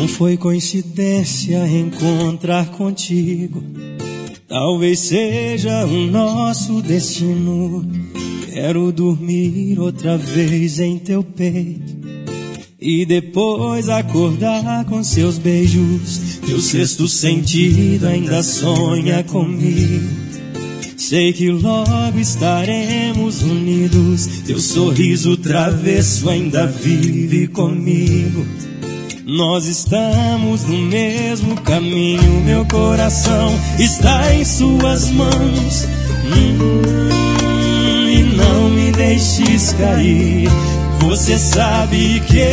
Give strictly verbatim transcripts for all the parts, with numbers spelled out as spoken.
Não foi coincidência encontrar contigo, talvez seja o nosso destino. Quero dormir outra vez em teu peito e depois acordar com seus beijos. Teu sexto sentido ainda sonha comigo. Sei que logo estaremos unidos. Teu sorriso travesso ainda vive comigo. Nós estamos no mesmo caminho. Meu coração está em suas mãos. Hum, e não me deixes cair. Você sabe que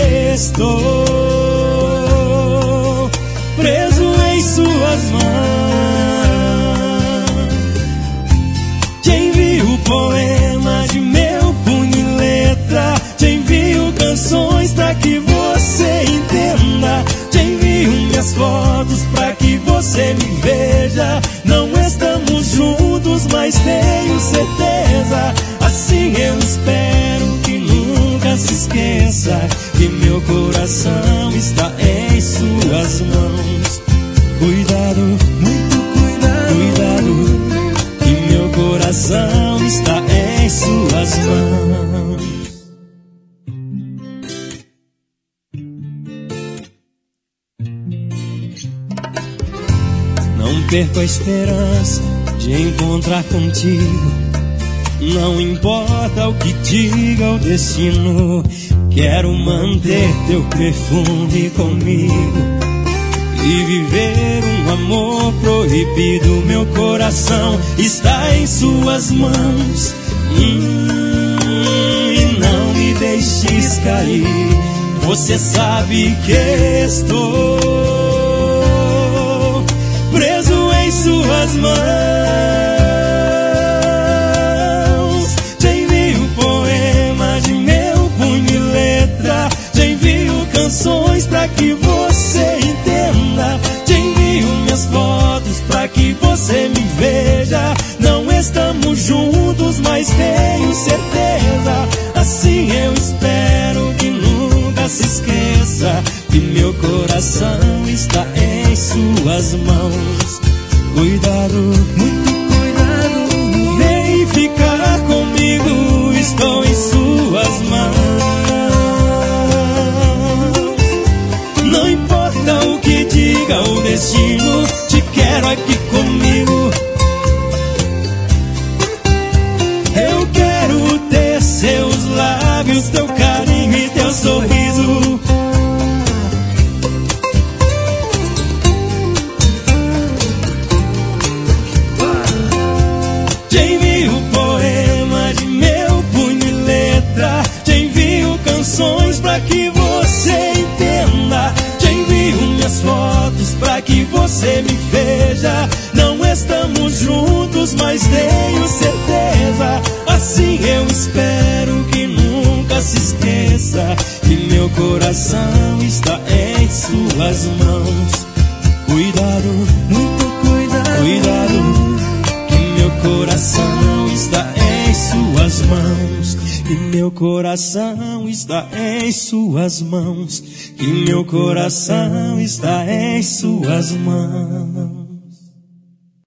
estou preso em suas mãos. Te envio poema de meu punho e letra. Te envio canções pra que você entenda. Te envio minhas fotos pra que você me veja. Não estamos juntos, mas tenho certeza. Assim eu espero que nunca se esqueça que meu coração está em suas mãos. Cuidado, muito cuidado, cuidado, que meu coração está em suas mãos. Não perco a esperança de encontrar contigo. Não importa o que diga o destino, quero manter teu perfume comigo e viver um amor proibido. Meu coração está em suas mãos. Hum, e não me deixes cair. Você sabe que estou preso em suas mãos. Pra que você entenda. Te envio minhas fotos pra que você me veja. Não estamos juntos, mas tenho certeza. Assim eu espero que nunca se esqueça que meu coração está em suas mãos. Cuidado, muito cuidado, vem ficar comigo. Estou em suas mãos. Não importa o que diga o destino, te quero aqui comigo. Eu quero ter seus lábios, teu carinho e teu sorriso. Te envio poema de meu punho e letra. Te envio canções pra que você entenda. Te envio minhas fotos pra que você me veja. Não estamos juntos, mas tenho certeza. Assim eu espero que nunca se esqueça que meu coração está em suas mãos. Cuidado, muito cuidado, cuidado, que meu coração está em suas mãos. Que meu coração está em suas mãos. Que meu coração está em suas mãos.